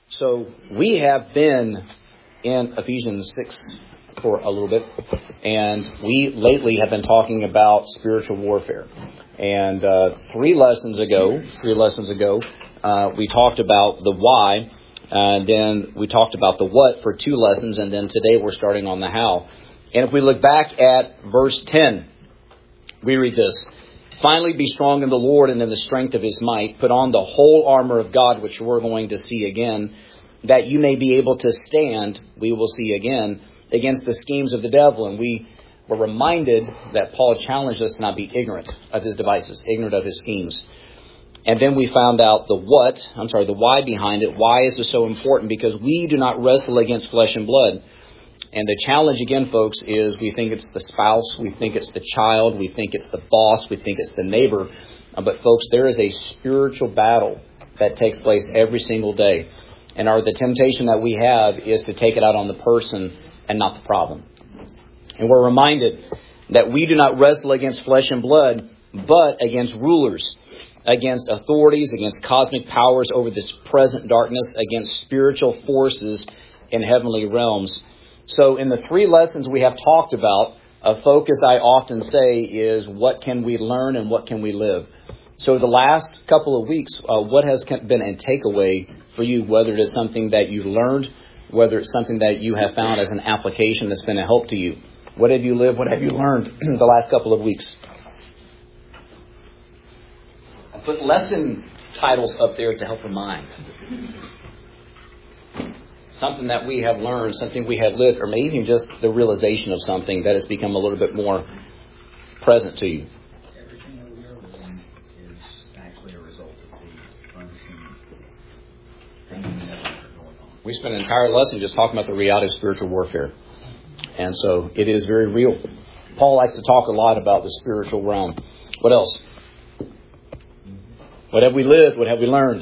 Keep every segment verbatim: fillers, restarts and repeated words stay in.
So we have been in Ephesians six for a little bit, and we lately have been talking about spiritual warfare. And uh, three lessons ago, three lessons ago, uh, we talked about the why, and then we talked about the what for two lessons, and then today we're starting on the how. And if we look back at verse ten, we read this: "Finally be strong in the Lord and in the strength of his might. Put on the whole armor of God," which we're going to see again, "that you may be able to stand," we will see again, "against the schemes of the devil." And we were reminded that Paul challenged us to not be ignorant of his devices, ignorant of his schemes. And then we found out the what, I'm sorry, the why behind it. Why is this so important? Because we do not wrestle against flesh and blood. And the challenge again, folks, is we think it's the spouse, we think it's the child, we think it's the boss, we think it's the neighbor. Uh, but folks, there is a spiritual battle that takes place every single day. And our the temptation that we have is to take it out on the person and not the problem. And we're reminded that we do not wrestle against flesh and blood, but against rulers, against authorities, against cosmic powers over this present darkness, against spiritual forces in heavenly realms. So in the three lessons we have talked about, a focus I often say is what can we learn and what can we live? So the last couple of weeks, uh, what has been a takeaway for you, whether it is something that you learned, whether it's something that you have found as an application that's been a help to you? What have you lived? What have you learned the last couple of weeks? I put lesson titles up there to help remind. Something that we have learned, something we have lived, or maybe even just the realization of something that has become a little bit more present to you. Everything that we are living is actually a result of the unseen things that are going on. We spent an entire lesson just talking about the reality of spiritual warfare. And so it is very real. Paul likes to talk a lot about the spiritual realm. What else? What have we lived? What have we learned?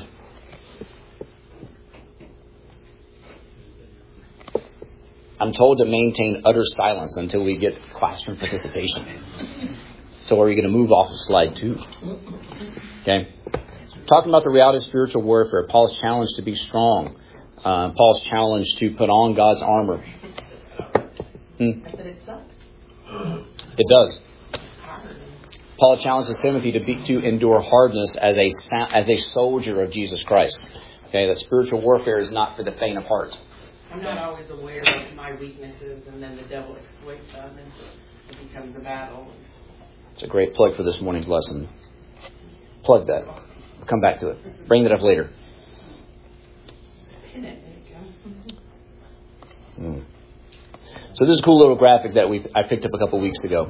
I'm told to maintain utter silence until we get classroom participation. So are you going to move off of slide two? Okay. Talking about the reality of spiritual warfare, Paul's challenge to be strong. Uh, Paul's challenge to put on God's armor. Hmm. But it sucks. It does. Paul challenges Timothy to be, to endure hardness as a as a soldier of Jesus Christ. Okay, that spiritual warfare is not for the faint of heart. I'm not always aware of my weaknesses, and then the devil exploits them, and it becomes a battle. It's a great plug for this morning's lesson. Plug that. We'll come back to it. Bring that up later. Pin it, there you go. Hmm. So this is a cool little graphic that we I picked up a couple weeks ago.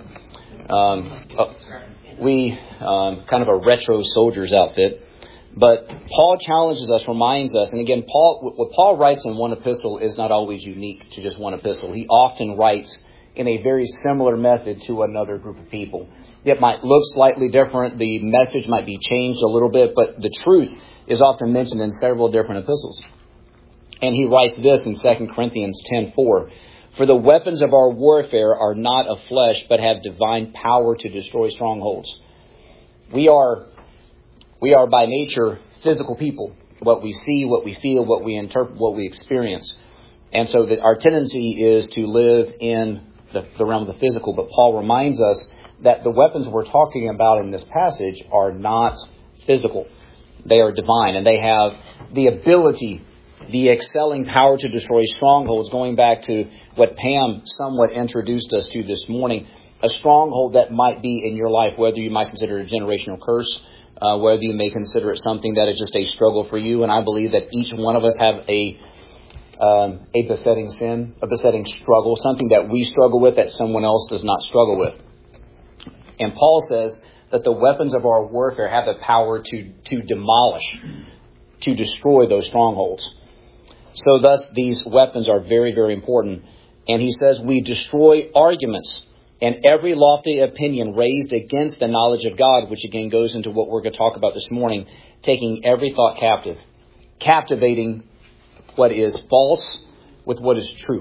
Um, uh, we um, kind of a retro soldier's outfit. But Paul challenges us, reminds us, and again, Paul, what Paul writes in one epistle is not always unique to just one epistle. He often writes in a very similar method to another group of people. It might look slightly different. The message might be changed a little bit, but the truth is often mentioned in several different epistles. And he writes this in Second Corinthians ten four. "For the weapons of our warfare are not of flesh, but have divine power to destroy strongholds." We are... We are by nature physical people. What we see, what we feel, what we interpret, what we experience. And so that our tendency is to live in the, the realm of the physical. But Paul reminds us that the weapons we're talking about in this passage are not physical. They are divine. And they have the ability, the excelling power to destroy strongholds. Going back to what Pam somewhat introduced us to this morning. A stronghold that might be in your life, whether you might consider it a generational curse, Uh, whether you may consider it something that is just a struggle for you. And I believe that each one of us have a um, a besetting sin, a besetting struggle, something that we struggle with that someone else does not struggle with. And Paul says that the weapons of our warfare have the power to, to demolish, to destroy those strongholds. So thus, these weapons are very, very important. And he says we destroy arguments and every lofty opinion raised against the knowledge of God, which again goes into what we're going to talk about this morning, taking every thought captive, captivating what is false with what is true.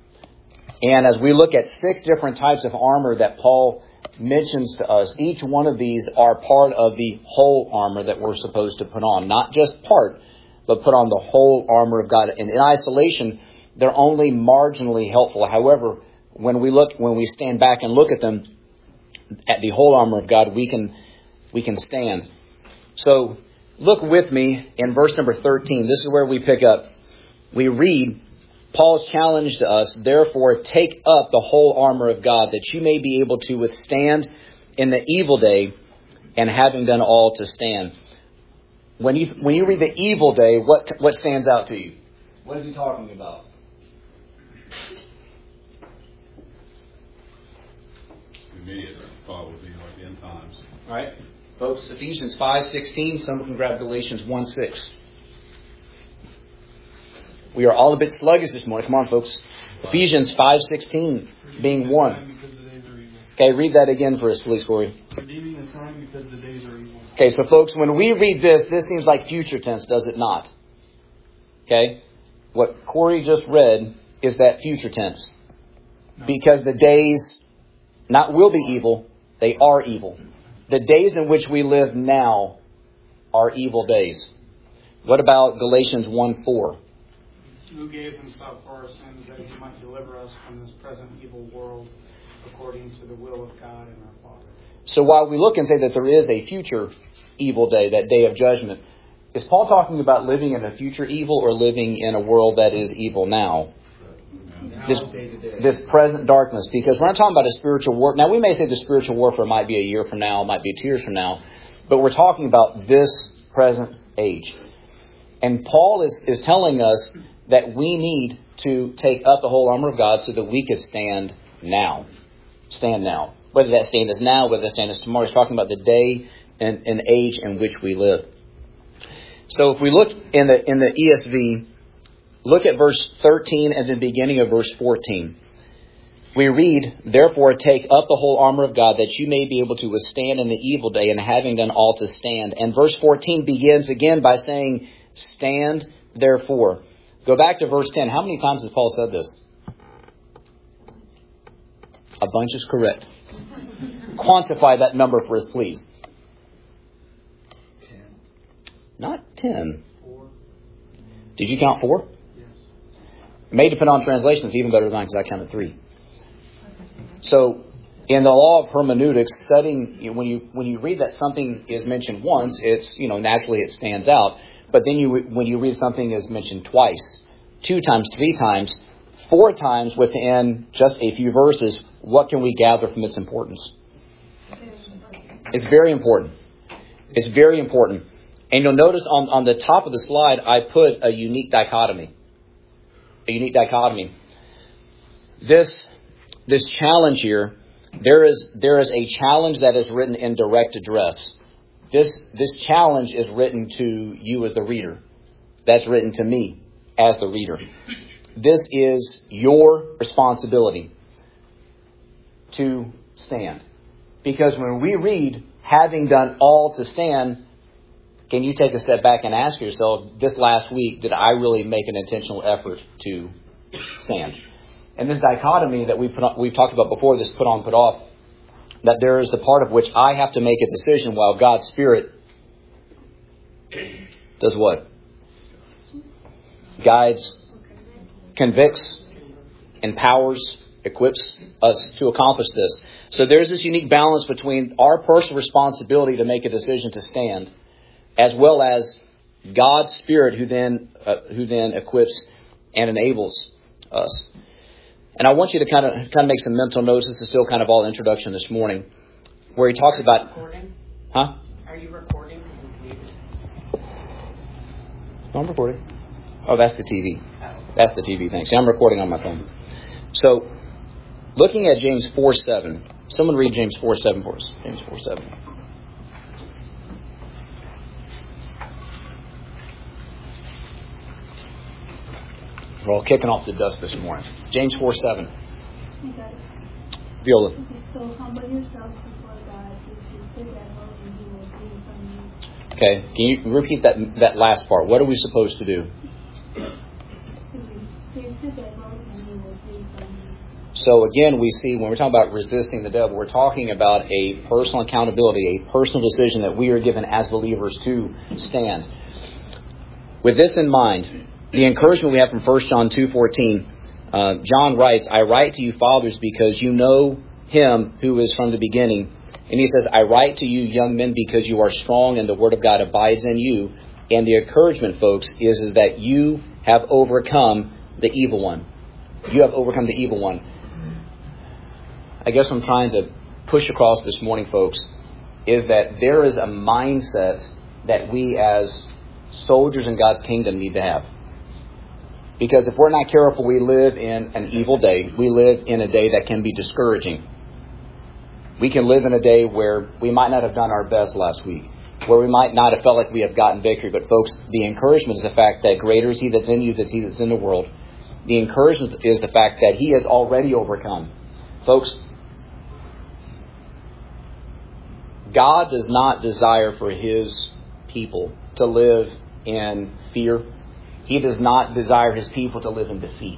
And as we look at six different types of armor that Paul mentions to us, each one of these are part of the whole armor that we're supposed to put on. Not just part, but put on the whole armor of God. And in isolation, they're only marginally helpful. However, when we look, when we stand back and look at them, at the whole armor of God, we can we can stand. So look with me in verse number thirteen. This is where we pick up. We read, Paul's challenge to us, therefore take up the whole armor of God, that you may be able to withstand in the evil day, and having done all to stand. When you when you read the evil day, what what stands out to you? What is he talking about? Immediate thought would be like the end times. All right, folks. Ephesians five sixteen. Someone can grab Galatians one six. We are all a bit sluggish this morning. Come on, folks. Ephesians five sixteen being one. Okay, read that again for us, please, Corey. Redeeming the time because the days are evil. Okay, so folks, when we read this, this seems like future tense, does it not? Okay, what Corey just read is that future tense. Because the days not will be evil, they are evil. The days in which we live now are evil days. What about Galatians one four? Who gave himself for our sins that he might deliver us from this present evil world according to the will of God and our Father. So while we look and say that there is a future evil day, that day of judgment, is Paul talking about living in a future evil or living in a world that is evil now? This, this present darkness. Because we're not talking about a spiritual war. Now we may say the spiritual warfare might be a year from now, might be two years from now, but we're talking about this present age. And Paul is, is telling us that we need to take up the whole armor of God so that we could stand now. Stand now. Whether that stand is now, whether that stand is tomorrow. He's talking about the day and, and age in which we live. So if we look in the in the E S V, look at verse thirteen and the beginning of verse fourteen. We read, therefore take up the whole armor of God, that you may be able to withstand in the evil day, and having done all to stand. And verse fourteen begins again by saying, stand therefore. Go back to verse ten. How many times has Paul said this? A bunch is correct. Quantify that number for us, please. Ten. Not ten. Four. Did you count four? Yes. It may depend on translation. It's even better than mine because I counted three. So, in the law of hermeneutics, studying when you when you read that something is mentioned once, it's you know naturally it stands out. But then you when you read something is mentioned twice, two times, three times, four times within just a few verses, what can we gather from its importance? It's very important. It's very important. And you'll notice on, on the top of the slide, I put a unique dichotomy. A unique dichotomy. This this challenge here, there is there is a challenge that is written in direct address. This this challenge is written to you as the reader. That's written to me as the reader. This is your responsibility to stand. Because when we read, having done all to stand, can you take a step back and ask yourself, this last week, did I really make an intentional effort to stand? And this dichotomy that we put on, we've talked about before, this put on, put off, that there is the part of which I have to make a decision while God's Spirit does what? Guides, convicts, empowers, equips us to accomplish this. So there's this unique balance between our personal responsibility to make a decision to stand, as well as God's Spirit who then uh, who then equips and enables us. And I want you to kind of kind of make some mental notes. This is still kind of all introduction this morning, where he talks about. Recording? Huh? Are you recording? I'm recording. Oh, that's the T V. That's the T V thing. See, I'm recording on my phone. So, looking at James four seven. Someone read James four seven for us. James four seven. We're all kicking off the dust this morning. James four seven. Okay. Viola. Okay, so humble yourselves before God, resist the devil, and he will flee from you. Okay, can you repeat that that last part? What are we supposed to do? Resist the devil, and he will flee from you. So again, we see when we're talking about resisting the devil, we're talking about a personal accountability, a personal decision that we are given as believers to stand. With this in mind, the encouragement we have from First John two fourteen, uh, John writes, I write to you, fathers, because you know him who is from the beginning. And he says, I write to you, young men, because you are strong and the word of God abides in you. And the encouragement, folks, is, is that you have overcome the evil one. You have overcome the evil one. I guess what I'm trying to push across this morning, folks, is that there is a mindset that we as soldiers in God's kingdom need to have. Because if we're not careful, we live in an evil day. We live in a day that can be discouraging. We can live in a day where we might not have done our best last week, where we might not have felt like we have gotten victory. But folks, the encouragement is the fact that greater is He that's in you than He that's in the world. The encouragement is the fact that He has already overcome. Folks, God does not desire for His people to live in fear. He does not desire His people to live in defeat.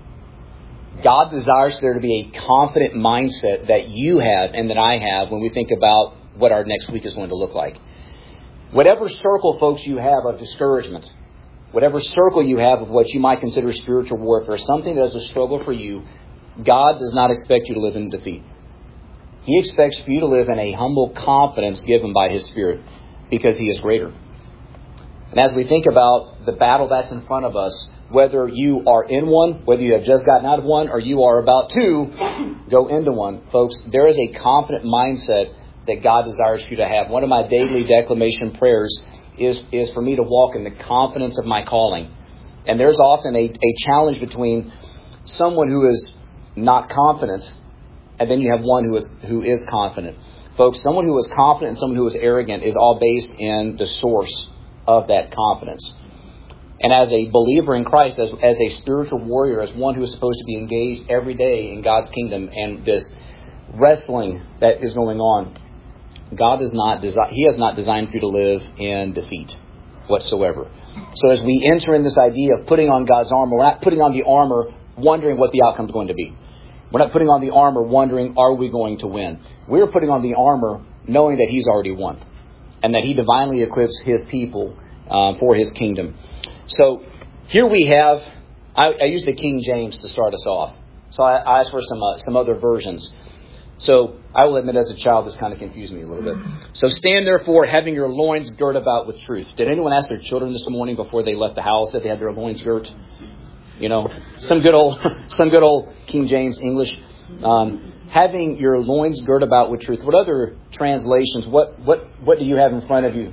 God desires there to be a confident mindset that you have and that I have when we think about what our next week is going to look like. Whatever circle, folks, you have of discouragement, whatever circle you have of what you might consider spiritual warfare, something that is a struggle for you, God does not expect you to live in defeat. He expects for you to live in a humble confidence given by His Spirit because He is greater. And as we think about the battle that's in front of us, whether you are in one, whether you have just gotten out of one, or you are about to go into one, folks, there is a confident mindset that God desires for you to have. One of my daily declamation prayers is, is for me to walk in the confidence of my calling. And there's often a, a challenge between someone who is not confident and then you have one who is who is confident. Folks, someone who is confident and someone who is arrogant is all based in the source of that confidence. And as a believer in Christ, as, as a spiritual warrior, as one who is supposed to be engaged every day in God's kingdom and this wrestling that is going on, God does not desi- He has not designed for you to live in defeat whatsoever. So as we enter in this idea of putting on God's armor, we're not putting on the armor wondering what the outcome is going to be. We're not putting on the armor wondering, are we going to win? We're putting on the armor knowing that He's already won and that He divinely equips His people uh, for His kingdom. So here we have, I, I use the King James to start us off. So I, I asked for some uh, some other versions. So I will admit as a child this kind of confused me a little bit. So stand therefore having your loins girt about with truth. Did anyone ask their children this morning before they left the house that they had their loins girt? You know, some good old some good old King James English. Um, having your loins girt about with truth. What other translations? What what what do you have in front of you?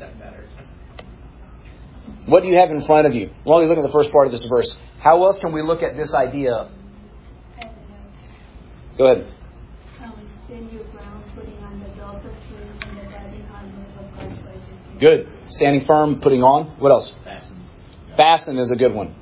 What do you have in front of you? Well, we look at the first part of this verse. How else can we look at this idea? Go ahead. Um, stand your ground, putting on the belt of truth and the guiding armor of God's righteousness. Good. Standing firm, putting on. What else? Fasten. Fasten is a good one.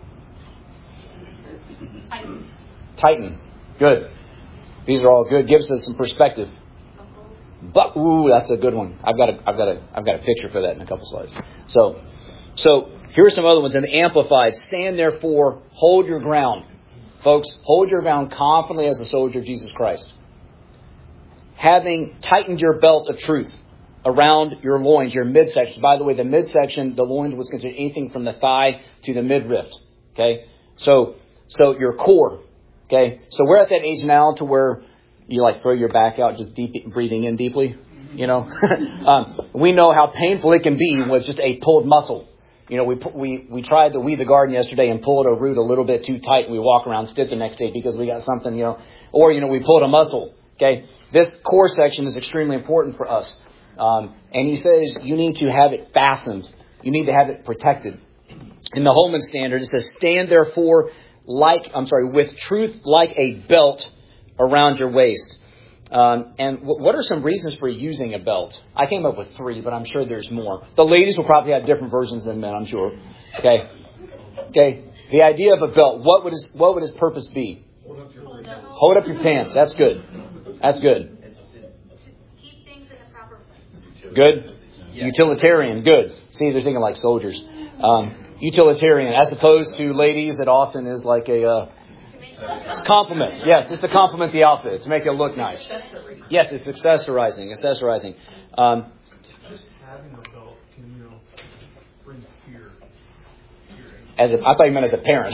Tighten. Tighten. Good. These are all good. Gives us some perspective. But ooh, that's a good one. I've got a, I've got a, I've got a picture for that in a couple slides. So. So, here are some other ones in the Amplified. Stand therefore, hold your ground. Folks, hold your ground confidently as a soldier of Jesus Christ. Having tightened your belt of truth around your loins, your midsection. By the way, the midsection, the loins was considered anything from the thigh to the midriff. Okay? So, so your core. Okay? So we're at that age now to where you like throw your back out, just deep, breathing in deeply. You know, um, we know how painful it can be with just a pulled muscle. You know, we we we tried to weed the garden yesterday and pulled a root a little bit too tight, and we walk around stiff the next day because we got something, you know, or, you know, we pulled a muscle. Okay, this core section is extremely important for us. Um, and he says you need to have it fastened. You need to have it protected. In the Holman Standard, it says, stand therefore like, I'm sorry, with truth like a belt around your waist. Um, and w- what are some reasons for using a belt? I came up with three, but I'm sure there's more. The ladies will probably have different versions than men, I'm sure. Okay. Okay. The idea of a belt, what would his, what would his purpose be? Hold up your, Hold up your pants. That's good. That's good. keep things in the proper place. Good. Utilitarian. Good. See, they're thinking like soldiers. Um, utilitarian, as opposed to ladies, it often is like a uh, it's a compliment. Yeah, just to compliment the outfit, to make it look nice. Yes, it's accessorizing. Accessorizing. Um, Just having a belt can, you know, bring fear. fear. As a, I thought you meant as a parent.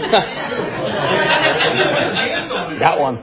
That one.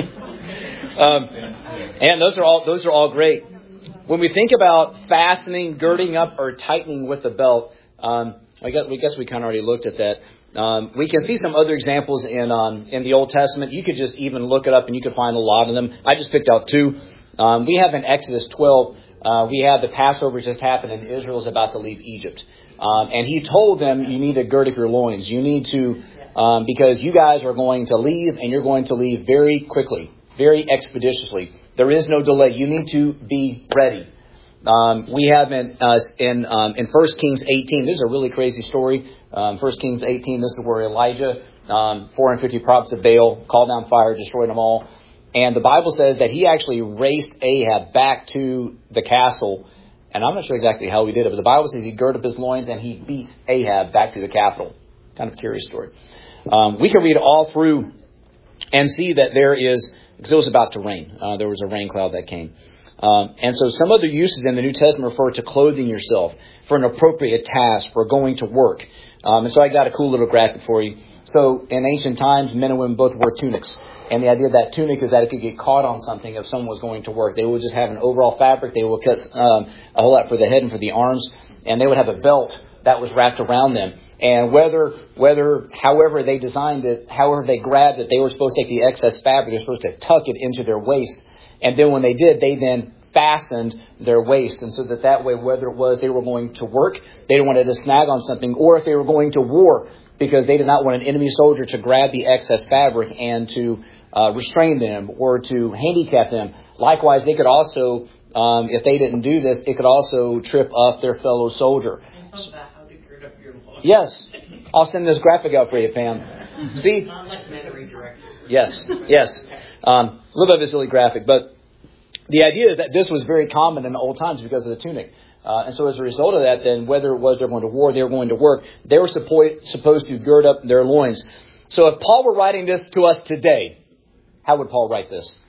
um, and those are all those are all great. When we think about fastening, girding up, or tightening with the belt, um, I guess we guess we kind of already looked at that. Um, we can see some other examples in um, in the Old Testament. You could just even look it up and you could find a lot of them. I just picked out two. Um, we have in Exodus twelve, uh, we have the Passover just happened and Israel's about to leave Egypt. Um, and he told them, you need to gird up your loins. You need to, um, because you guys are going to leave and you're going to leave very quickly, very expeditiously. There is no delay. You need to be ready. Um, we have in uh, in um, in First Kings eighteen. This is a really crazy story. Um, First Kings eighteen. This is where Elijah, um, four hundred fifty prophets of Baal, called down fire, destroyed them all. And the Bible says that he actually raced Ahab back to the castle. And I'm not sure exactly how he did it, but the Bible says he girded up his loins and he beat Ahab back to the capital. Kind of a curious story. Um, we can read all through and see that there is, because it was about to rain. Uh, there was a rain cloud that came. Um, and so some other uses in the New Testament refer to clothing yourself for an appropriate task, for going to work. Um, and so I got a cool little graphic for you. So in ancient times, men and women both wore tunics. And the idea of that tunic is that it could get caught on something if someone was going to work. They would just have an overall fabric. They would cut um, a whole lot for the head and for the arms. And they would have a belt that was wrapped around them. And whether, whether, however they designed it, however they grabbed it, they were supposed to take the excess fabric. They were supposed to tuck it into their waist. And then when they did, they then fastened their waist. And so that that way, whether it was they were going to work, they didn't want to snag on something, or if they were going to war, because they did not want an enemy soldier to grab the excess fabric and to uh, restrain them or to handicap them. Likewise, they could also, um, if they didn't do this, it could also trip up their fellow soldier. How to gird up your loins. Yes. I'll send this graphic out for you, Pam. See? Not like men redirected. Yes. Yes. Um, a little bit of a silly graphic, but the idea is that this was very common in the old times because of the tunic. Uh, and so as a result of that, then whether it was they were going to war, they were going to work, they were suppo- supposed to gird up their loins. So if Paul were writing this to us today, how would Paul write this?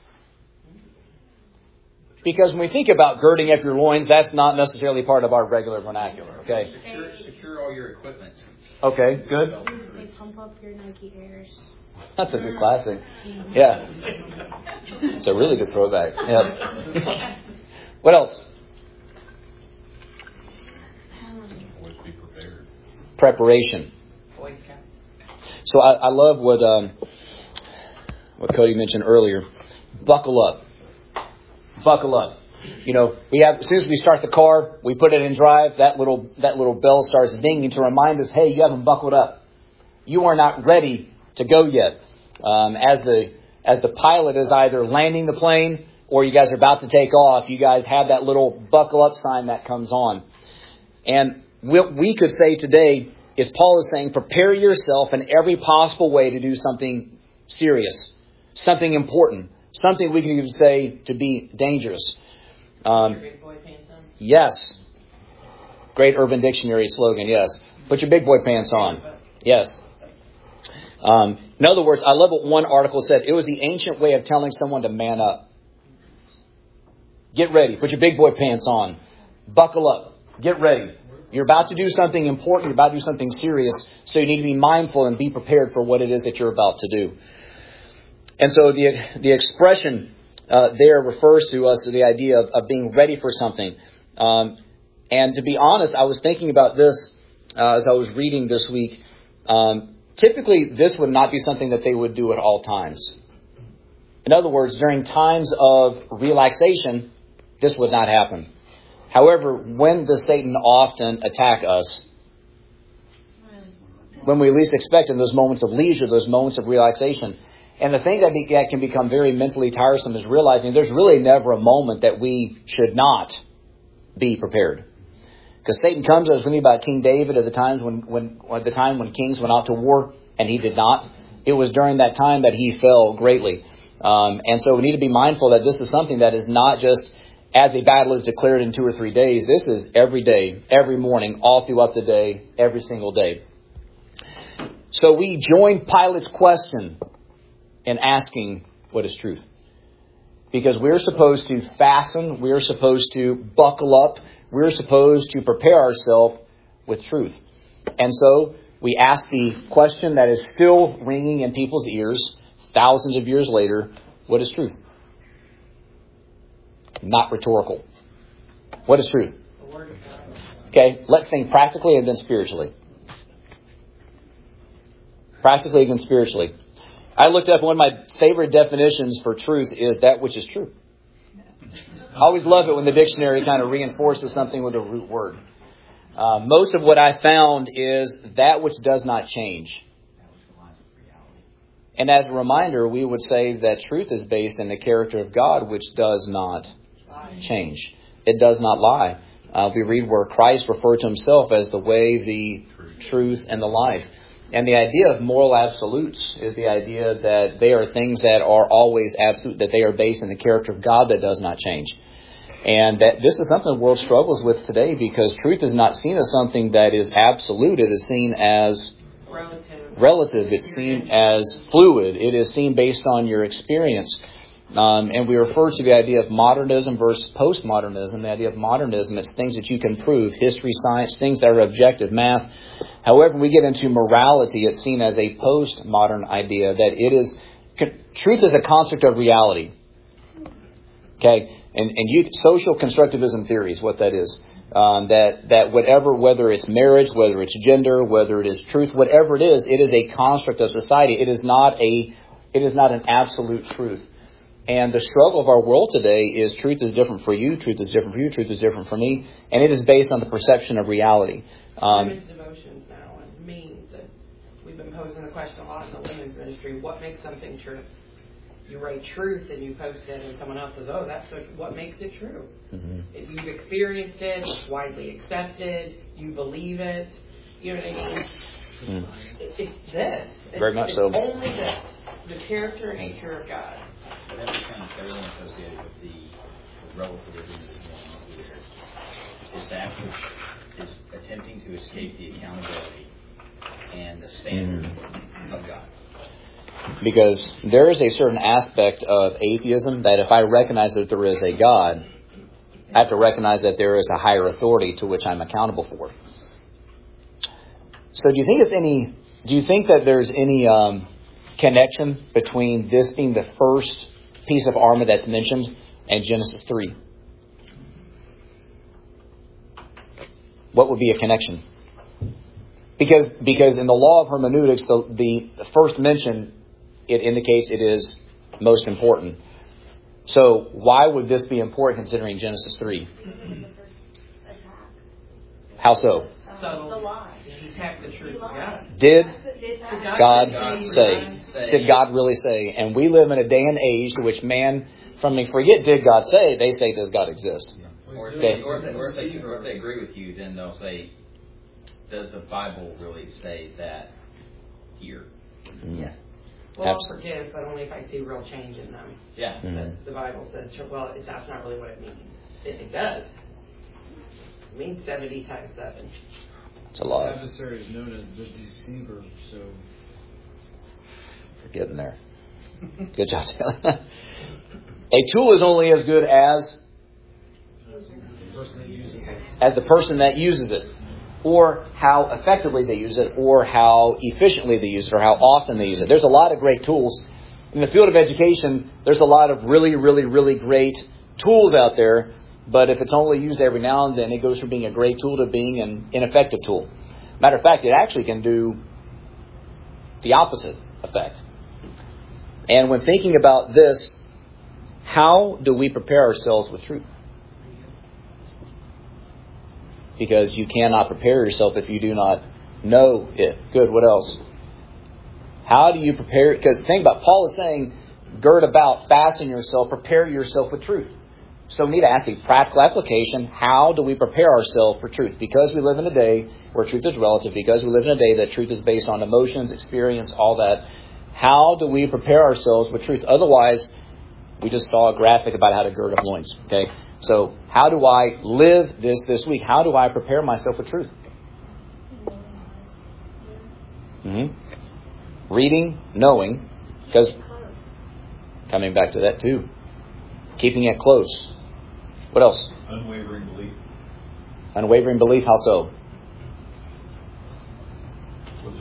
Because when we think about girding up your loins, that's not necessarily part of our regular vernacular, okay? Secure, secure all your equipment. Okay, good. They pump up your Nike Airs. That's a good classic. Yeah. It's a really good throwback. Yeah. What else? Always be prepared. Preparation. Boy Scouts. So I, I love what um, what Cody mentioned earlier. Buckle up. Buckle up. You know, we have as soon as we start the car, we put it in drive. That little that little bell starts dinging to remind us, hey, you haven't buckled up. You are not ready to go yet. Um, as the as the pilot is either landing the plane or you guys are about to take off, you guys have that little buckle up sign that comes on. And what we could say today is Paul is saying, prepare yourself in every possible way to do something serious, something important, something we can even say to be dangerous. Um, Your big boy pants on. yes. Great Urban Dictionary slogan, yes. Put your big boy pants on. Yes. Um, in other words, I love what one article said. It was the ancient way of telling someone to man up. Get ready. Put your big boy pants on. Buckle up. Get ready. You're about to do something important. You're about to do something serious. So you need to be mindful and be prepared for what it is that you're about to do. And so the the expression uh, there refers to us to the idea of, of being ready for something. Um, and to be honest, I was thinking about this uh, as I was reading this week. Um, typically, this would not be something that they would do at all times. In other words, during times of relaxation, this would not happen. However, when does Satan often attack us? When we least expect, in those moments of leisure, those moments of relaxation. And the thing that, be, that can become very mentally tiresome is realizing there's really never a moment that we should not be prepared. Because Satan comes to us. We think about King David at the times when, when, at the time when kings went out to war, and he did not. It was during that time that he fell greatly. Um, and so we need to be mindful that this is something that is not just as a battle is declared in two or three days. This is every day, every morning, all throughout the day, every single day. So we join Pilate's question in asking what is truth. Because we're supposed to fasten, we're supposed to buckle up, we're supposed to prepare ourselves with truth. And so we ask the question that is still ringing in people's ears thousands of years later, what is truth? Not rhetorical. What is truth? The Word of God. Okay, let's think practically and then spiritually. Practically and then spiritually. I looked up one of my favorite definitions for truth is that which is true. I always love it when the dictionary kind of reinforces something with a root word. Uh, most of what I found is that which does not change. And as a reminder, we would say that truth is based in the character of God, which does not change. It does not lie. Uh, we read where Christ referred to himself as the way, the truth, and the life. And the idea of moral absolutes is the idea that they are things that are always absolute, that they are based in the character of God that does not change. And that this is something the world struggles with today because truth is not seen as something that is absolute. It is seen as Relative. relative. It's seen as fluid. It is seen based on your experience. Um, and we refer to the idea of modernism versus postmodernism. The idea of modernism, it's things that you can prove, history, science, things that are objective, math. However, we get into morality, it's seen as a postmodern idea that it is, truth is a construct of reality. Okay, and and you, social constructivism theory is what that is. Um, that that whatever, whether it's marriage, whether it's gender, whether it is truth, whatever it is, it is a construct of society. It is not a, it is not an absolute truth. And the struggle of our world today is truth is different for you, truth is different for you, truth is different for me, and it is based on the perception of reality. Um, women's devotions now and means that we've been posing the question a lot in the women's ministry. What makes something true? You write truth and you post it and someone else says, oh, that's what, what makes it true. Mm-hmm. If you've experienced it, it's widely accepted, you believe it, you know what I mean? Mm. It, it's this. It's, Very much it's so. only this, the character and nature of God. But every kind of everything associated with the, the relativism that's going on here is that which is attempting to escape the accountability and the standard mm. of God. Because there is a certain aspect of atheism that if I recognize that there is a God, I have to recognize that there is a higher authority to which I'm accountable for. So do you think it's any, do you think that there's any um, connection between this being the first piece of armor that's mentioned and Genesis three? What would be a connection? Because because in the law of hermeneutics, the, the first mention, it indicates it is most important. So why would this be important considering Genesis three? How so? So the lie. He attacked the truth of God. Did God God say? say? Did God really say? And we live in a day and age to which man, from me, forget did God say, they say does God exist? Or if, Okay. they, or, if they, or, if they, or if they agree with you, then they'll say, does the Bible really say that here? Mm. Yeah. Well, Absolutely. I'll forgive, but only if I see real change in them. Yeah. Mm-hmm. But the Bible says, well, it, that's not really what it means. If it does, it means seventy times seven. It's a lot. The adversary is known as the deceiver, so... We're getting there. Good job, Taylor. A tool is only as good as as the person that uses it, or how effectively they use it, or how efficiently they use it, or how often they use it. There's a lot of great tools. In the field of education, there's a lot of really, really, really great tools out there, but if it's only used every now and then, it goes from being a great tool to being an ineffective tool. Matter of fact, it actually can do the opposite effect. And when thinking about this, how do we prepare ourselves with truth? Because you cannot prepare yourself if you do not know it. Good, what else? How do you prepare? Because think about, Paul is saying, gird about, fasten yourself, prepare yourself with truth. So we need to ask a practical application. How do we prepare ourselves for truth? Because we live in a day where truth is relative, because we live in a day that truth is based on emotions, experience, all that. How do we prepare ourselves with truth? Otherwise, we just saw a graphic about how to gird up loins. Okay, so how do I live this this week? How do I prepare myself with truth? Mm-hmm. Reading, knowing, because coming back to that too. Keeping it close. What else? Unwavering belief. Unwavering belief, how so? What's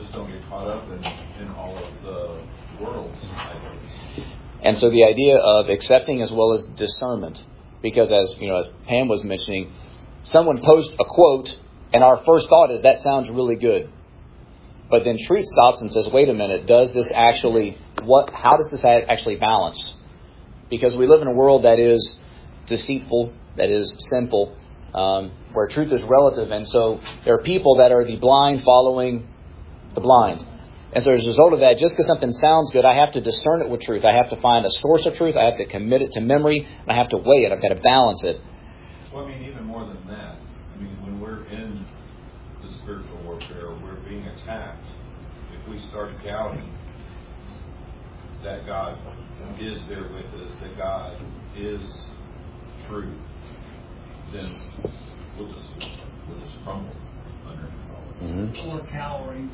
caught up in, in all of the world's ideas. And so the idea of accepting as well as discernment, because as you know, as Pam was mentioning, someone posts a quote, and our first thought is that sounds really good. But then truth stops and says, wait a minute, does this actually, what? How does this actually balance? Because we live in a world that is deceitful, that is sinful, um, where truth is relative. And so there are people that are the blind following the blind. And so as a result of that, just because something sounds good, I have to discern it with truth. I have to find a source of truth. I have to commit it to memory. And I have to weigh it. I've got to balance it. Well, I mean, even more than that. I mean, when we're in the spiritual warfare, we're being attacked. If we start doubting that God is there with us, that God is truth, then we'll just, we'll just crumble under it. Mm-hmm. Or cowering.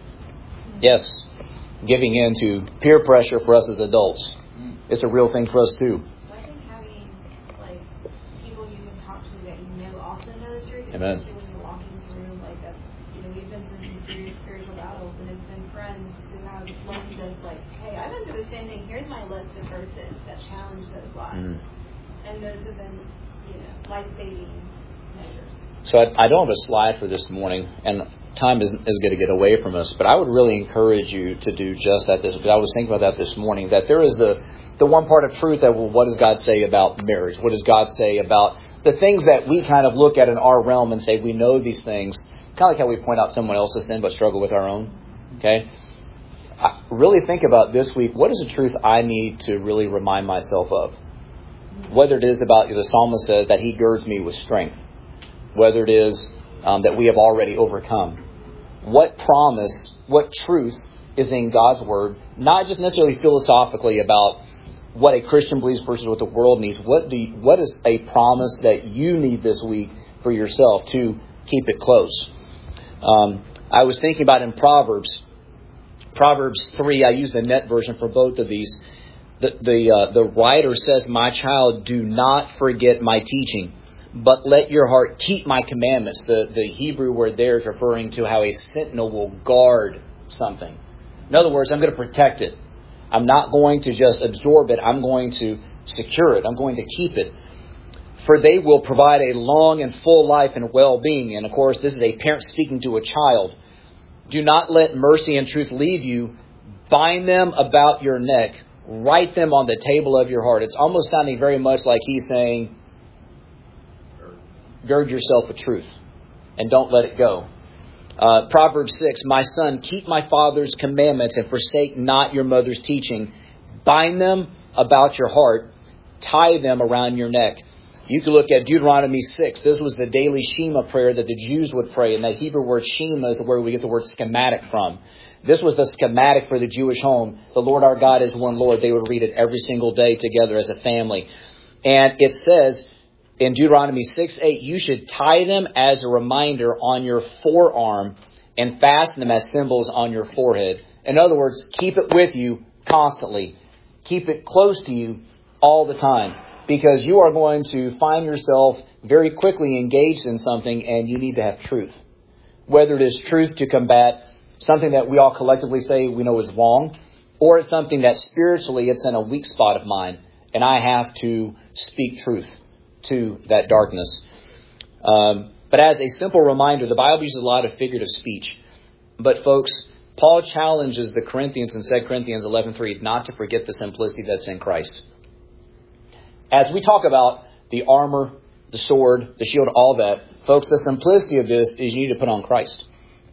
Yes. Giving in to peer pressure for us as adults. Mm. It's a real thing for us too. I think having like people you can talk to that you know also know the truth, Amen. especially when you're walking through like that. You know, we've been through some serious spiritual battles, and it's been friends who have looked at us like, "Hey, I've been through the same thing. Here's my list of verses that challenge those lives," mm. and those have been, you know, life-saving measures. So I, I don't have a slide for this morning, and time is, is going to get away from us, but I would really encourage you to do just that. This, I was thinking about that this morning, that there is the, the one part of truth that, well, what does God say about marriage? What does God say about the things that we kind of look at in our realm and say we know these things, kind of like how we point out someone else's sin but struggle with our own. Okay? I really think about this week, what is the truth I need to really remind myself of? Whether it is about, the psalmist says that he girds me with strength. Whether it is um, that we have already overcome. What promise, what truth is in God's Word, not just necessarily philosophically about what a Christian believes versus what the world needs. What do you, what is a promise that you need this week for yourself to keep it close? Um, I was thinking about in Proverbs, Proverbs three, I use the net version for both of these. The, the, uh, the writer says, "My child, do not forget my teaching, but let your heart keep my commandments." The, the Hebrew word there is referring to how a sentinel will guard something. In other words, I'm going to protect it. I'm not going to just absorb it. I'm going to secure it. I'm going to keep it. "For they will provide a long and full life and well-being." And of course, this is a parent speaking to a child. "Do not let mercy and truth leave you. Bind them about your neck. Write them on the table of your heart." It's almost sounding very much like he's saying, gird yourself with truth and don't let it go. Uh, Proverbs six, "My son, keep my father's commandments and forsake not your mother's teaching. Bind them about your heart. Tie them around your neck." You can look at Deuteronomy six. This was the daily Shema prayer that the Jews would pray. And that Hebrew word Shema is where we get the word schematic from. This was the schematic for the Jewish home. The Lord our God is one Lord. They would read it every single day together as a family. And it says in Deuteronomy six eight, "You should tie them as a reminder on your forearm and fasten them as symbols on your forehead." In other words, keep it with you constantly. Keep it close to you all the time. Because you are going to find yourself very quickly engaged in something, and you need to have truth. Whether it is truth to combat something that we all collectively say we know is wrong, or it's something that spiritually it's in a weak spot of mine, and I have to speak truth to that darkness. Um, but as a simple reminder, the Bible uses a lot of figurative speech. But folks, Paul challenges the Corinthians in Second Corinthians eleven three not to forget the simplicity that's in Christ. As we talk about the armor, the sword, the shield, all that, folks, the simplicity of this is you need to put on Christ.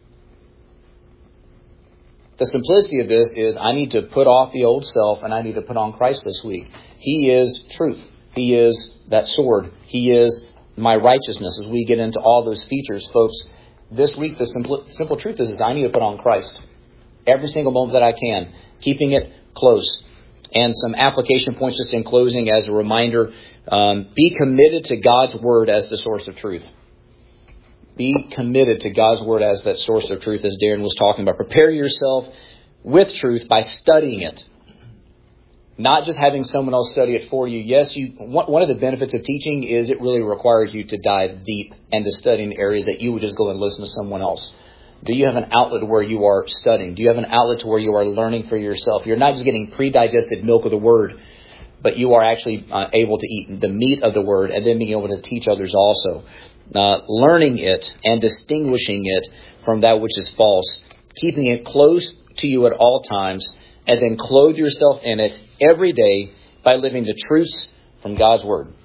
The simplicity of this is I need to put off the old self and I need to put on Christ this week. He is truth. He is that sword. He is my righteousness. As we get into all those features, folks, this week the simple, simple truth is, is I need to put on Christ every single moment that I can, keeping it close. And some application points just in closing as a reminder. Um, be committed to God's Word as the source of truth. Be committed to God's Word as that source of truth, as Darren was talking about. Prepare yourself with truth by studying it. Not just having someone else study it for you. Yes, you. One of the benefits of teaching is it really requires you to dive deep and to study in areas that you would just go and listen to someone else. Do you have an outlet where you are studying? Do you have an outlet to where you are learning for yourself? You're not just getting pre-digested milk of the Word, but you are actually uh, able to eat the meat of the Word and then being able to teach others also. Uh, learning it and distinguishing it from that which is false, keeping it close to you at all times, and then clothe yourself in it every day by living the truths from God's Word.